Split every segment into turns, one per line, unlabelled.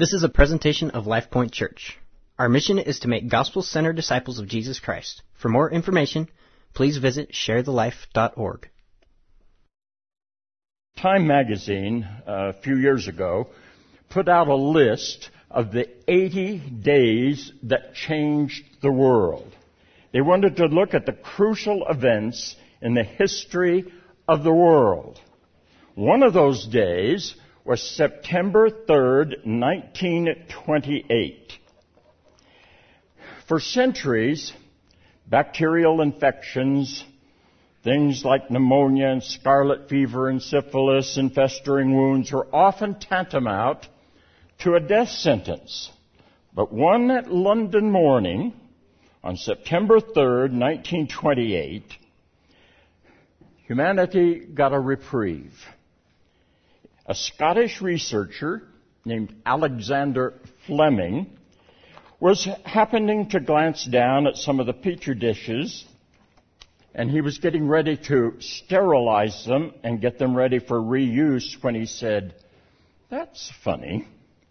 This is a presentation of LifePoint Church. Our mission is to make gospel-centered disciples of Jesus Christ. For more information, please visit sharethelife.org.
Time magazine, a few years ago, put out a list of the 80 days that changed the world. They wanted to look at the crucial events in the history of the world. One of those days was September 3rd, 1928. For centuries, bacterial infections, things like pneumonia and scarlet fever and syphilis and festering wounds were often tantamount to a death sentence. But one London morning, on September 3rd, 1928, humanity got a reprieve. A Scottish researcher named Alexander Fleming was happening to glance down at some of the petri dishes, and he was getting ready to sterilize them and get them ready for reuse when he said, "That's funny."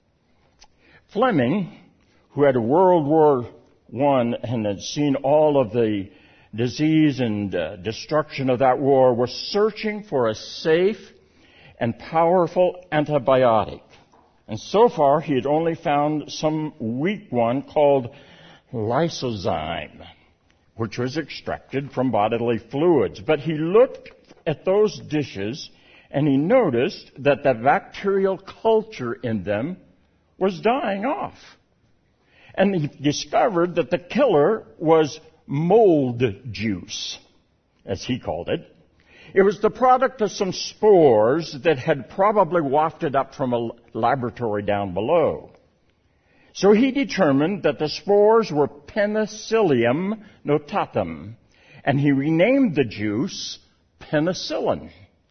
Fleming, who had World War I and had seen all of the disease and destruction of that war, was searching for a safe and powerful antibiotic. And so far, he had only found some weak one called lysozyme, which was extracted from bodily fluids. But he looked at those dishes, and he noticed that the bacterial culture in them was dying off. And he discovered that the killer was mold juice, as he called it. It was the product of some spores that had probably wafted up from a laboratory down below. So he determined that the spores were Penicillium notatum, and he renamed the juice penicillin.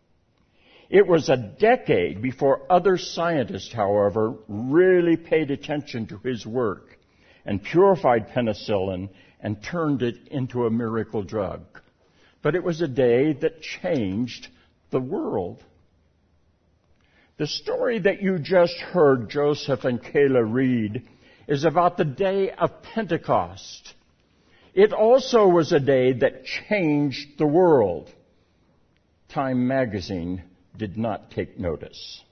It was a decade before other scientists, however, really paid attention to his work and purified penicillin and turned it into a miracle drug. But it was a day that changed the world. The story that you just heard Joseph and Kayla read is about the day of Pentecost. It also was a day that changed the world. Time magazine did not take notice.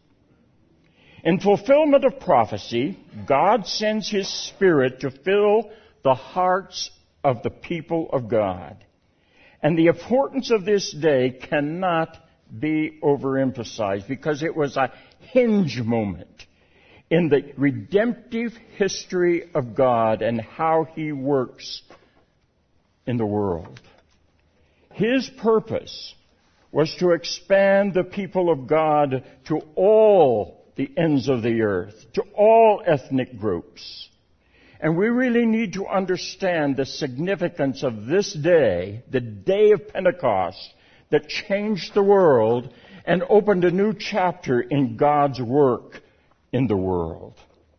In fulfillment of prophecy, God sends His Spirit to fill the hearts of the people of God. And the importance of this day cannot be overemphasized because it was a hinge moment in the redemptive history of God and how He works in the world. His purpose was to expand the people of God to all the ends of the earth, to all ethnic groups. And we really need to understand the significance of this day, the day of Pentecost, that changed the world and opened a new chapter in God's work in the world.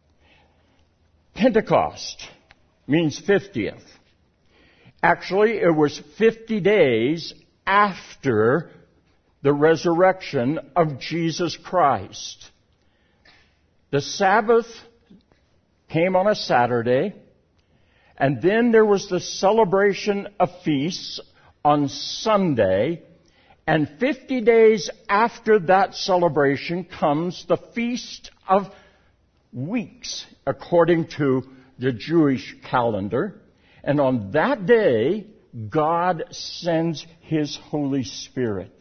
Pentecost means 50th. Actually, it was 50 days after the resurrection of Jesus Christ. The Sabbath came on a Saturday, and then there was the celebration of feasts on Sunday, and 50 days after that celebration comes the Feast of Weeks, according to the Jewish calendar. And on that day, God sends His Holy Spirit.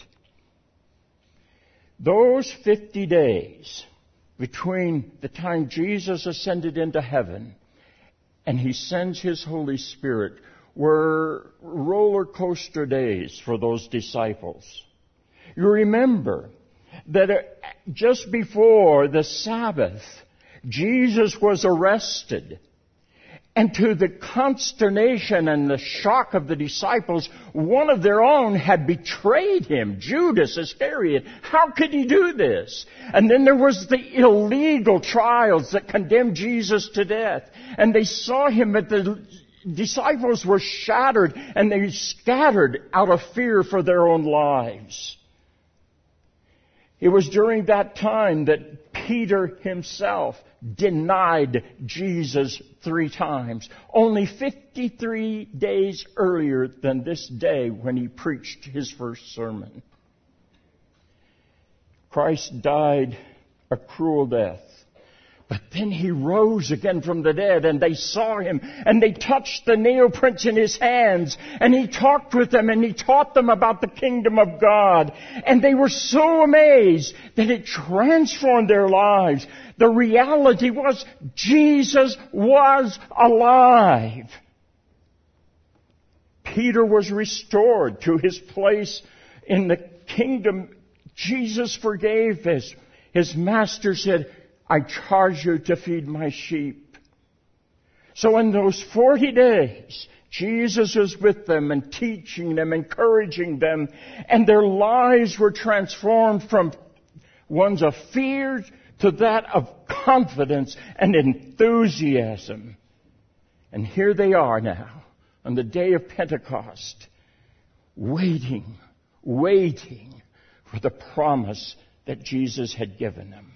Those 50 days between the time Jesus ascended into heaven and He sends His Holy Spirit were roller coaster days for those disciples. You remember that just before the Sabbath, Jesus was arrested. And to the consternation and the shock of the disciples, one of their own had betrayed Him, Judas Iscariot. How could he do this? And then there was the illegal trials that condemned Jesus to death. And they saw Him, but the disciples were shattered and they scattered out of fear for their own lives. It was during that time that Peter himself denied Jesus 3 times, only 53 days earlier than this day when he preached his first sermon. Christ died a cruel death. But then he rose again from the dead, and they saw him, and they touched the nail prints in his hands, and he talked with them, and he taught them about the kingdom of God. And they were so amazed that it transformed their lives. The reality was Jesus was alive. Peter was restored to his place in the kingdom. Jesus forgave us. His master said, I charge you to feed my sheep. So in those 40 days, Jesus was with them and teaching them, encouraging them, and their lives were transformed from ones of fear to that of confidence and enthusiasm. And here they are now, on the day of Pentecost, waiting for the promise that Jesus had given them.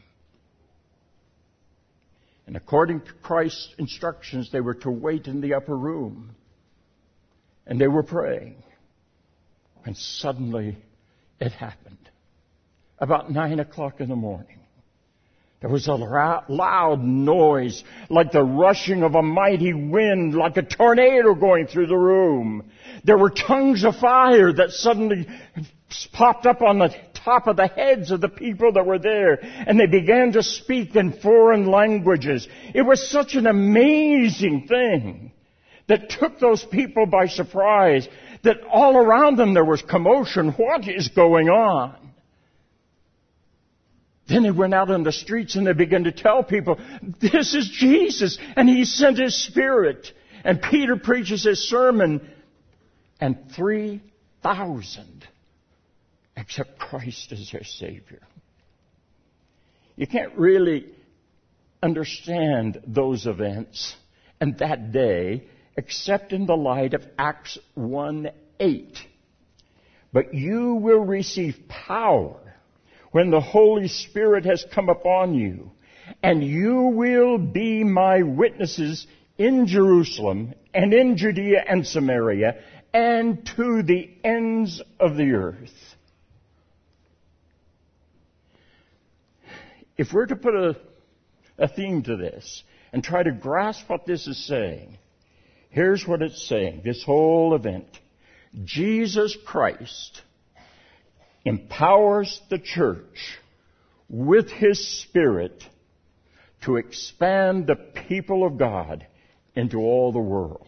And according to Christ's instructions, they were to wait in the upper room. And they were praying. And suddenly it happened. About 9 o'clock in the morning, there was a loud noise like the rushing of a mighty wind, like a tornado going through the room. There were tongues of fire that suddenly popped up on the top of the heads of the people that were there, and they began to speak in foreign languages. It was such an amazing thing that took those people by surprise, that all around them there was commotion. What is going on? Then they went out on the streets and they began to tell people, this is Jesus, and He sent His Spirit. And Peter preaches his sermon, and 3,000 accept Christ as their Savior. You can't really understand those events and that day except in the light of Acts 1:8. But you will receive power when the Holy Spirit has come upon you, and you will be my witnesses in Jerusalem and in Judea and Samaria and to the ends of the earth. If we're to put a theme to this and try to grasp what this is saying, here's what it's saying, this whole event. Jesus Christ empowers the church with His Spirit to expand the people of God into all the world.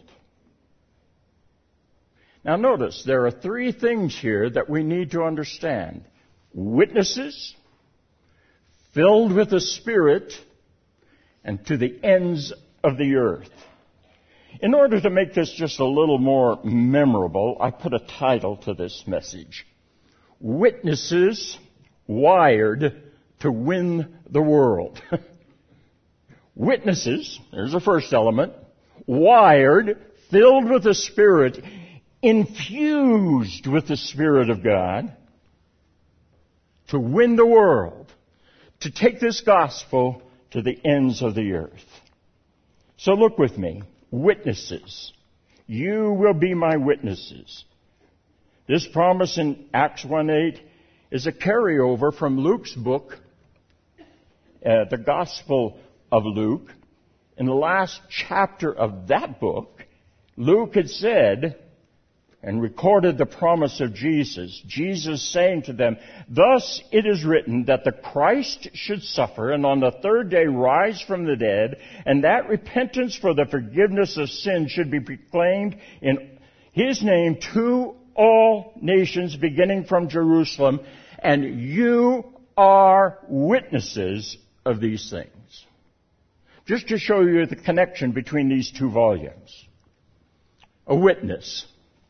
Now notice, there are 3 things here that we need to understand. Witnesses, filled with the Spirit, and to the ends of the earth. In order to make this just a little more memorable, I put a title to this message. Witnesses wired to win the world. Witnesses, there's the first element, wired, filled with the Spirit, infused with the Spirit of God, to win the world, to take this gospel to the ends of the earth. So look with me. Witnesses. You will be my witnesses. This promise in Acts 1:8 is a carryover from Luke's book, the Gospel of Luke. In the last chapter of that book, Luke had said and recorded the promise of Jesus. Jesus saying to them, thus it is written that the Christ should suffer and on the 3rd day rise from the dead, and that repentance for the forgiveness of sin should be proclaimed in His name to all nations beginning from Jerusalem, and you are witnesses of these things. Just to show you the connection between these 2 volumes. A witness.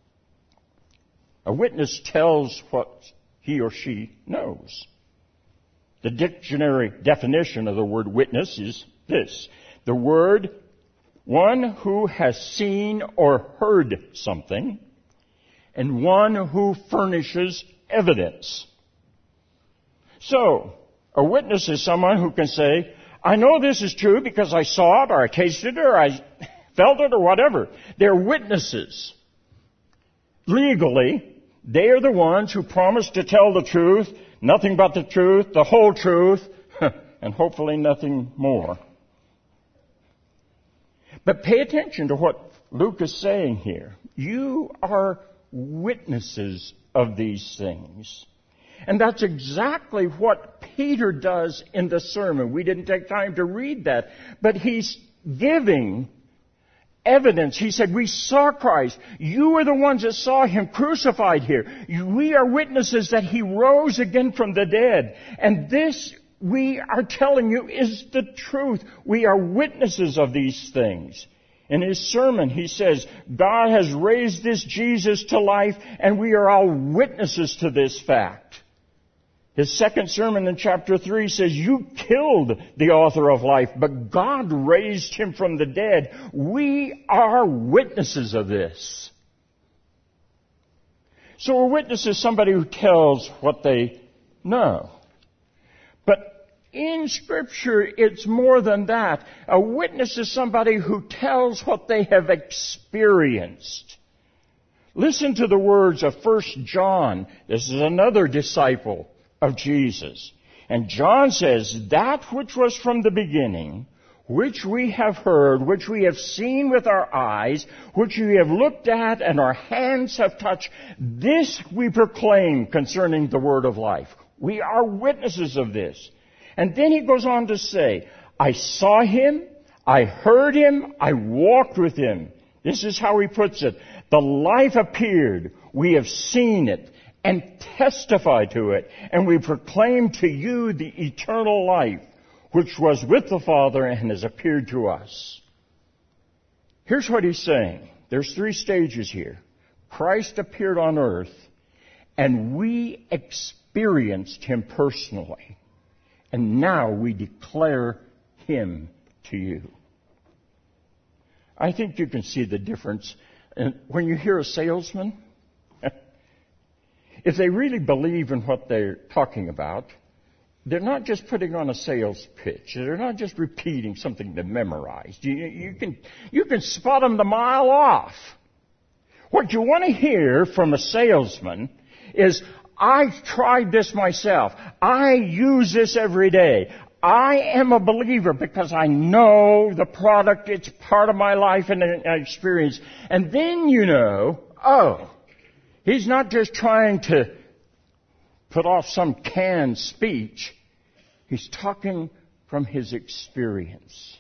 A witness tells what he or she knows. The dictionary definition of the word witness is this. The word, one who has seen or heard something, and one who furnishes evidence. So, A witness is someone who can say, I know this is true because I saw it, or I tasted it, or I felt it, or whatever. They're witnesses. Legally, they are the ones who promise to tell the truth, nothing but the truth, the whole truth, and hopefully nothing more. But pay attention to what Luke is saying here. You are witnesses of these things. And that's exactly what Peter does in the sermon. We didn't take time to read that, but he's giving evidence. He said, we saw Christ. You are the ones that saw Him crucified here. We are witnesses that He rose again from the dead. And this, we are telling you, is the truth. We are witnesses of these things. In his sermon, he says, God has raised this Jesus to life, and we are all witnesses to this fact. His second sermon in chapter 3 says, you killed the author of life, but God raised Him from the dead. We are witnesses of this. So a witness is somebody who tells what they know. But in Scripture, it's more than that. A witness is somebody who tells what they have experienced. Listen to the words of 1 John. This is another disciple of Jesus. And John says, that which was from the beginning, which we have heard, which we have seen with our eyes, which we have looked at and our hands have touched, this we proclaim concerning the word of life. We are witnesses of this. And then he goes on to say, I saw Him, I heard Him, I walked with Him. This is how he puts it. The life appeared, we have seen it, and testify to it, and we proclaim to you the eternal life, which was with the Father and has appeared to us. Here's what he's saying. There's 3 stages here. Christ appeared on earth, and we experienced Him personally. And now we declare Him to you. I think you can see the difference. And when you hear a salesman, if they really believe in what they're talking about, they're not just putting on a sales pitch. They're not just repeating something they memorized. You can spot them a mile off. What you want to hear from a salesman is, I've tried this myself. I use this every day. I am a believer because I know the product. It's part of my life and experience. And then you know, oh, he's not just trying to put off some canned speech. He's talking from his experience.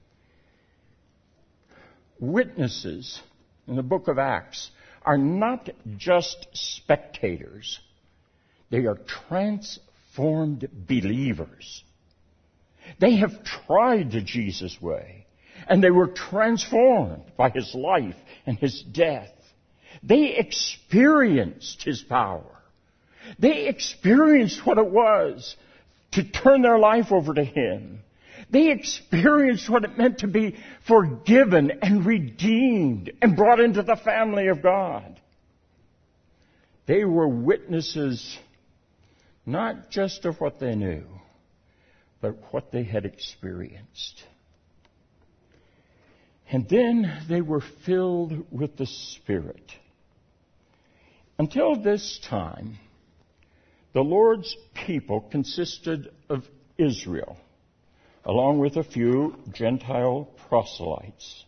Witnesses in the book of Acts are not just spectators. They are transformed believers. They have tried the Jesus way, and they were transformed by His life and His death. They experienced His power. They experienced what it was to turn their life over to Him. They experienced what it meant to be forgiven and redeemed and brought into the family of God. They were witnesses not just of what they knew, but what they had experienced. And then they were filled with the Spirit. Until this time, the Lord's people consisted of Israel, along with a few Gentile proselytes.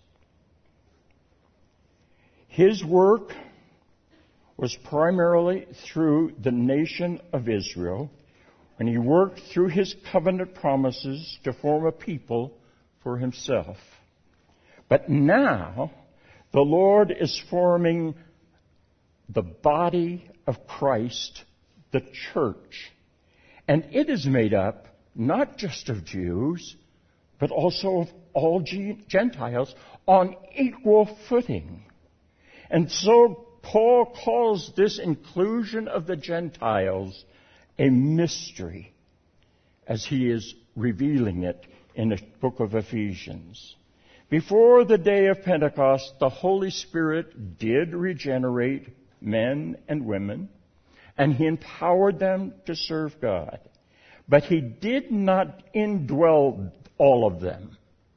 His work was primarily through the nation of Israel, and He worked through His covenant promises to form a people for Himself. But now, the Lord is forming the body of Christ, the church. And it is made up not just of Jews, but also of all Gentiles on equal footing. And so Paul calls this inclusion of the Gentiles a mystery as he is revealing it in the book of Ephesians. Before the day of Pentecost, the Holy Spirit did regenerate men and women, and He empowered them to serve God. but he did not indwell all of them.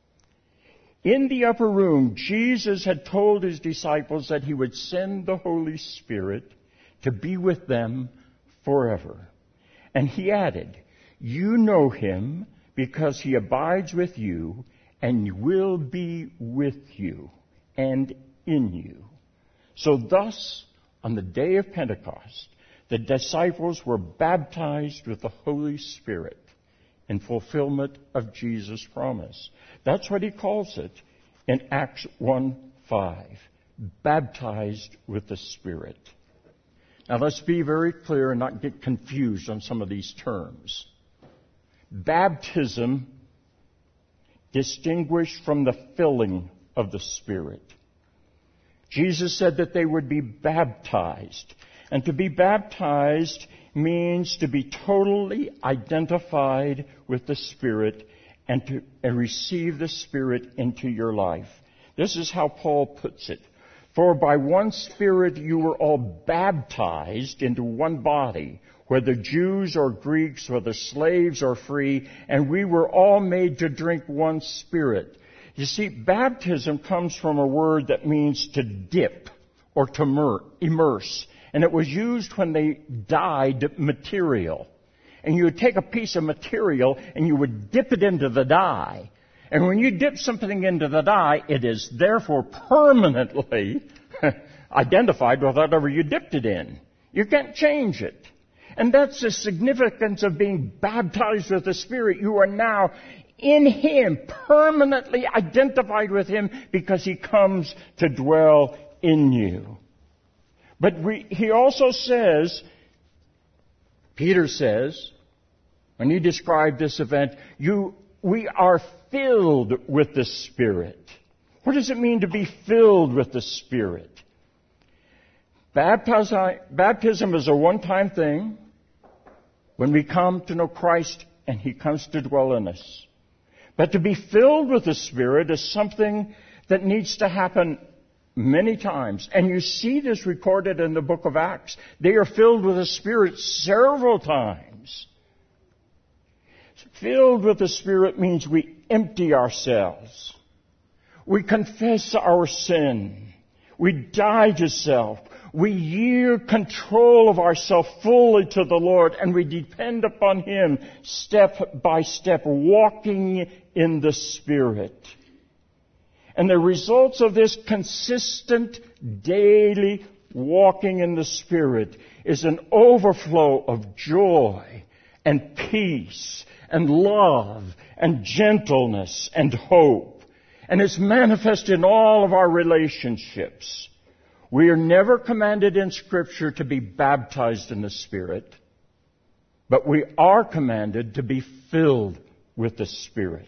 In the upper room, Jesus had told his disciples that he would send the Holy Spirit to be with them forever. And he added, "You know him because he abides with you and will be with you and in you." So thus, on the day of Pentecost, the disciples were baptized with the Holy Spirit in fulfillment of Jesus' promise. That's what he calls it in Acts 1:5, baptized with the Spirit. Now let's be very clear and not get confused on some of these terms. Baptism distinguished from the filling of the Spirit. Jesus said that they would be baptized. And to be baptized means to be totally identified with the Spirit and to receive the Spirit into your life. This is how Paul puts it. "For by one Spirit you were all baptized into one body, whether Jews or Greeks, whether slaves or free, and we were all made to drink one Spirit." You see, baptism comes from a word that means to dip or to immerse. And it was used when they dyed material. And you would take a piece of material and you would dip it into the dye. And when you dip something into the dye, it is therefore permanently identified with whatever you dipped it in. You can't change it. And that's the significance of being baptized with the Spirit. You are now in Him, permanently identified with Him because He comes to dwell in you. But he also says, Peter says, when he described this event, we are filled with the Spirit. What does it mean to be filled with the Spirit? Baptism is a one-time thing when we come to know Christ and He comes to dwell in us. But to be filled with the Spirit is something that needs to happen many times. And you see this recorded in the book of Acts. They are filled with the Spirit several times. Filled with the Spirit means we empty ourselves. We confess our sin. We die to self. We yield control of ourselves fully to the Lord, and we depend upon Him step by step, walking in the Spirit. And the results of this consistent, daily walking in the Spirit is an overflow of joy and peace and love and gentleness and hope. And it's manifest in all of our relationships. We are never commanded in Scripture to be baptized in the Spirit, but we are commanded to be filled with the Spirit.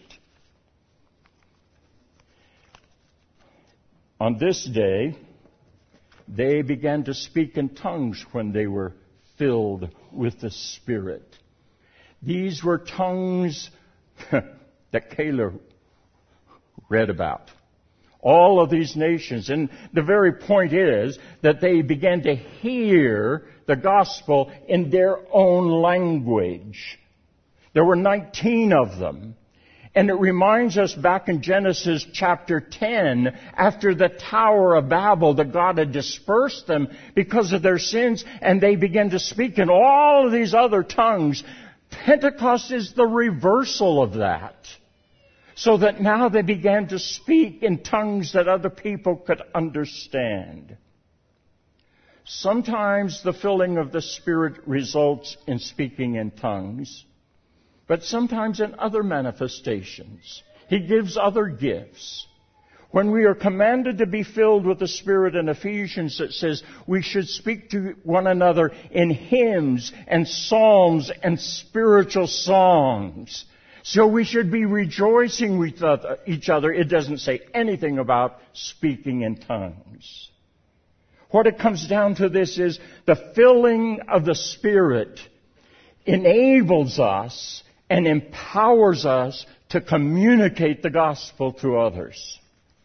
On this day, they began to speak in tongues when they were filled with the Spirit. These were tongues that Caleb read about. All of these nations. And the very point is that they began to hear the gospel in their own language. There were 19 of them. And it reminds us back in Genesis chapter 10, after the Tower of Babel, that God had dispersed them because of their sins, and they began to speak in all of these other tongues. Pentecost is the reversal of that. So that now they began to speak in tongues that other people could understand. Sometimes the filling of the Spirit results in speaking in tongues, but sometimes in other manifestations. He gives other gifts. When we are commanded to be filled with the Spirit in Ephesians, it says we should speak to one another in hymns and psalms and spiritual songs. So we should be rejoicing with each other. It doesn't say anything about speaking in tongues. What it comes down to this is the filling of the Spirit enables us and empowers us to communicate the gospel to others.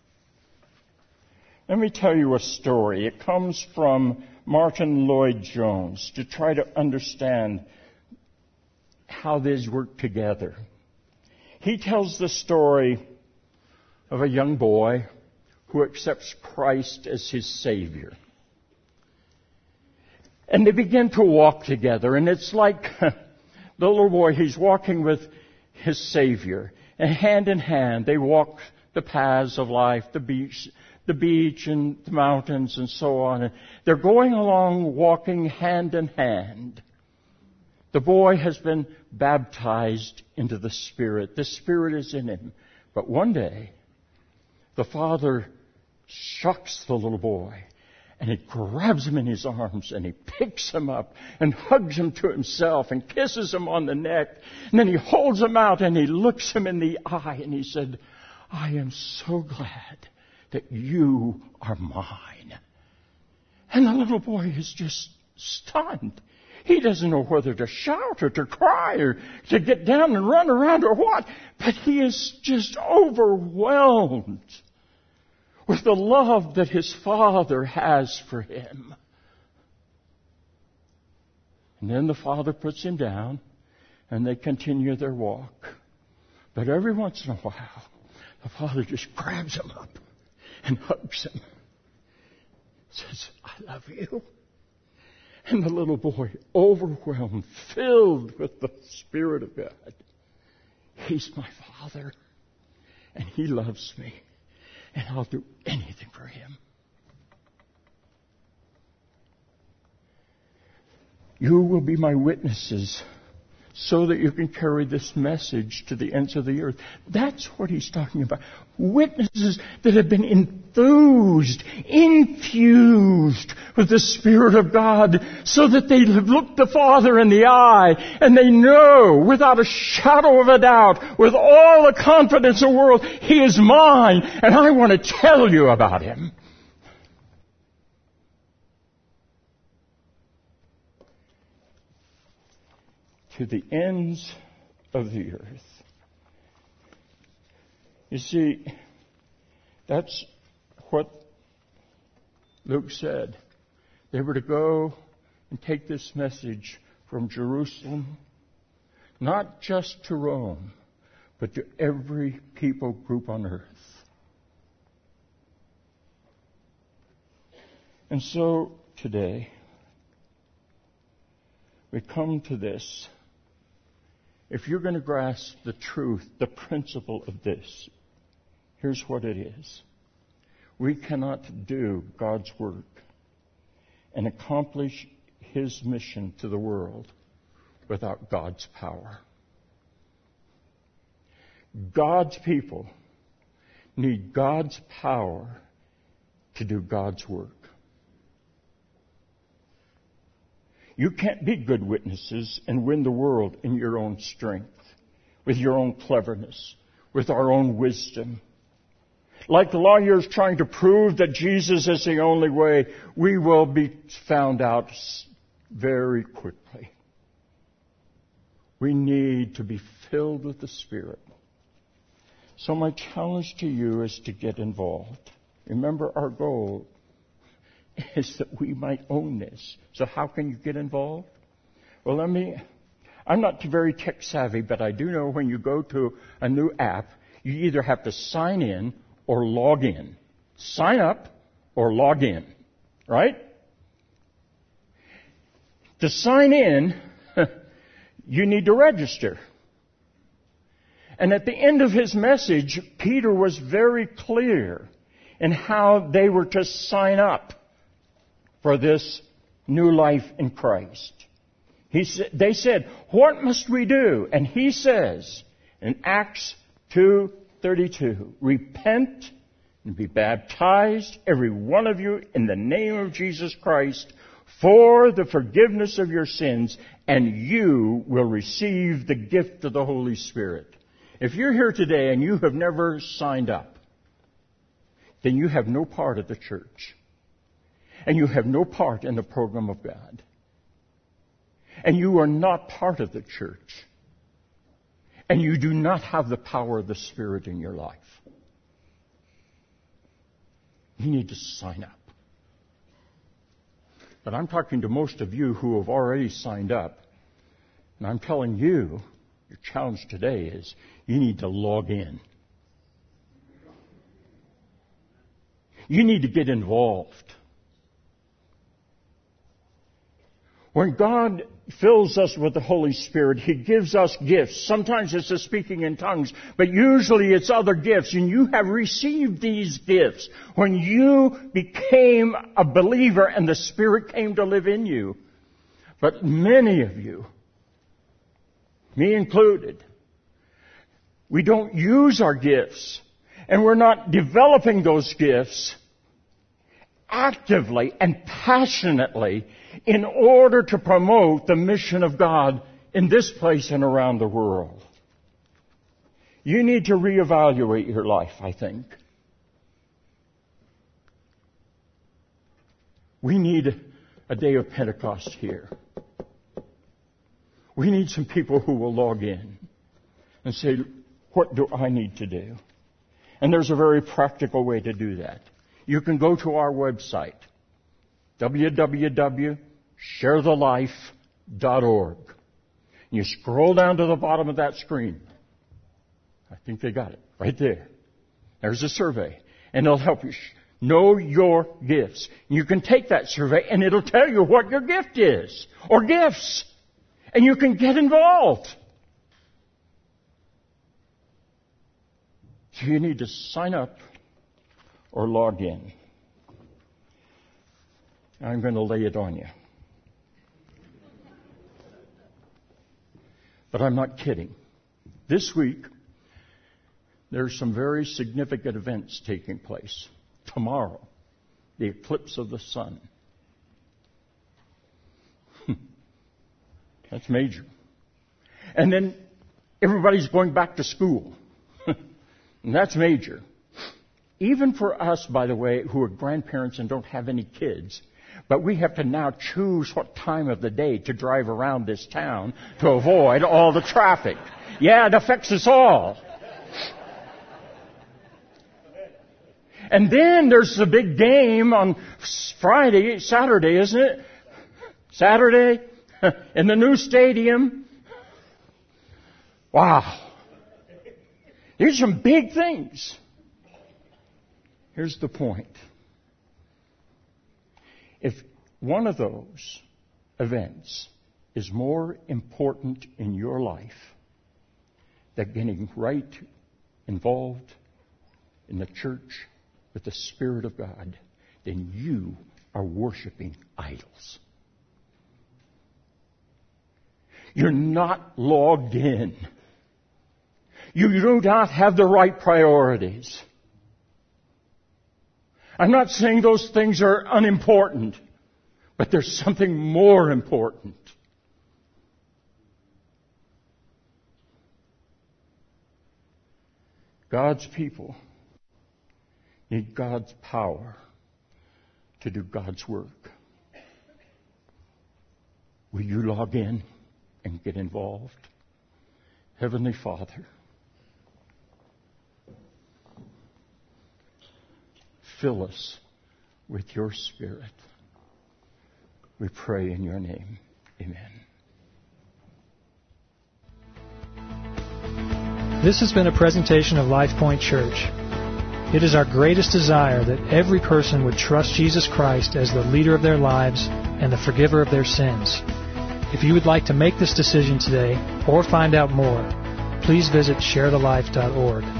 Let me tell you a story. It comes from Martin Lloyd-Jones to try to understand how these work together. He tells the story of a young boy who accepts Christ as his Savior. And they begin to walk together, and it's like the little boy, he's walking with his Savior. And hand in hand, they walk the paths of life, the beach and the mountains and so on. And they're going along, walking hand in hand. The boy has been baptized into the Spirit. The Spirit is in him. But one day, the Father shocks the little boy, and he grabs him in his arms, and he picks him up and hugs him to himself and kisses him on the neck. And then he holds him out and he looks him in the eye, and he said, I am so glad that you are mine. And the little boy is just stunned. He doesn't know whether to shout or to cry or to get down and run around or what, but he is just overwhelmed with the love that his Father has for him. And then the Father puts him down, and they continue their walk. But every once in a while, the Father just grabs him up and hugs him. Says, I love you. And the little boy, overwhelmed, filled with the Spirit of God. He's my Father, and He loves me, and I'll do anything for Him. You will be my witnesses so that you can carry this message to the ends of the earth. That's what he's talking about. Witnesses that have been infused with the Spirit of God so that they have looked the Father in the eye and they know without a shadow of a doubt, with all the confidence in the world, He is mine and I want to tell you about Him. To the ends of the earth. You see, that's what Luke said. They were to go and take this message from Jerusalem, not just to Rome, but to every people group on earth. And so today, we come to this. If you're going to grasp the truth, the principle of this, here's what it is. We cannot do God's work and accomplish His mission to the world without God's power. God's people need God's power to do God's work. You can't be good witnesses and win the world in your own strength, with your own cleverness, with our own wisdom. Like the lawyers trying to prove that Jesus is the only way, we will be found out very quickly. We need to be filled with the Spirit. So my challenge to you is to get involved. Remember, our goal is that we might own this. So how can you get involved? Well, I'm not very tech savvy, but I do know when you go to a new app, you either have to sign in or log in. Sign up or log in, right? To sign in, you need to register. And at the end of his message, Peter was very clear in how they were to sign up for this new life in Christ. They said, what must we do? And he says in Acts 2:32, repent and be baptized, every one of you, in the name of Jesus Christ, for the forgiveness of your sins, and you will receive the gift of the Holy Spirit. If you're here today and you have never signed up, then you have no part of the church. And you have no part in the program of God. And you are not part of the church. And you do not have the power of the Spirit in your life. You need to sign up. But I'm talking to most of you who have already signed up. And I'm telling you, your challenge today is you need to log in. You need to get involved. When God fills us with the Holy Spirit, He gives us gifts. Sometimes it's the speaking in tongues, but usually it's other gifts. And you have received these gifts when you became a believer and the Spirit came to live in you. But many of you, me included, we don't use our gifts, and we're not developing those gifts actively and passionately in order to promote the mission of God in this place and around the world. You need to reevaluate your life, I think. We need a day of Pentecost here. We need some people who will log in and say, what do I need to do? And there's a very practical way to do that. You can go to our website, www.sharethelife.org. You scroll down to the bottom of that screen. I think they got it right there. There's a survey, and it'll help you know your gifts. You can take that survey, and it'll tell you what your gift is, or gifts, and you can get involved. So you need to sign up or log in. I'm going to lay it on you. But I'm not kidding. This week, there's some very significant events taking place. Tomorrow, the eclipse of the sun. That's major. And then everybody's going back to school. And that's major. Even for us, by the way, who are grandparents and don't have any kids, but we have to now choose what time of the day to drive around this town to avoid all the traffic. Yeah, it affects us all. And then there's the big game on Saturday, isn't it? Saturday, in the new stadium. Wow. These are some big things. Here's the point. If one of those events is more important in your life than getting right involved in the church with the Spirit of God, then you are worshiping idols. You're not logged in. You do not have the right priorities. I'm not saying those things are unimportant, but there's something more important. God's people need God's power to do God's work. Will you log in and get involved? Heavenly Father, fill us with your Spirit. We pray in your name. Amen.
This has been a presentation of LifePoint Church. It is our greatest desire that every person would trust Jesus Christ as the leader of their lives and the forgiver of their sins. If you would like to make this decision today or find out more, please visit sharethelife.org.